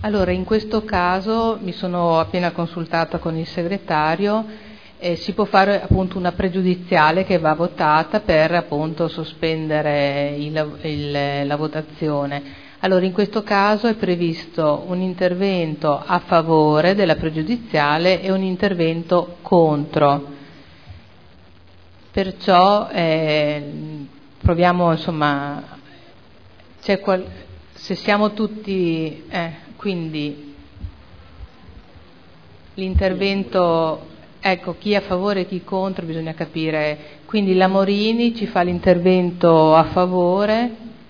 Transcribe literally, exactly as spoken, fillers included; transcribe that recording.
Allora, in questo caso mi sono appena consultata con il segretario, eh, si può fare appunto una pregiudiziale che va votata per appunto sospendere il, il, la votazione. Allora, in questo caso è previsto un intervento a favore della pregiudiziale e un intervento contro. Perciò eh, proviamo, insomma, c'è qual- se siamo tutti, eh, quindi l'intervento, ecco, chi è a favore e chi contro bisogna capire. Quindi la Morini ci fa l'intervento a favore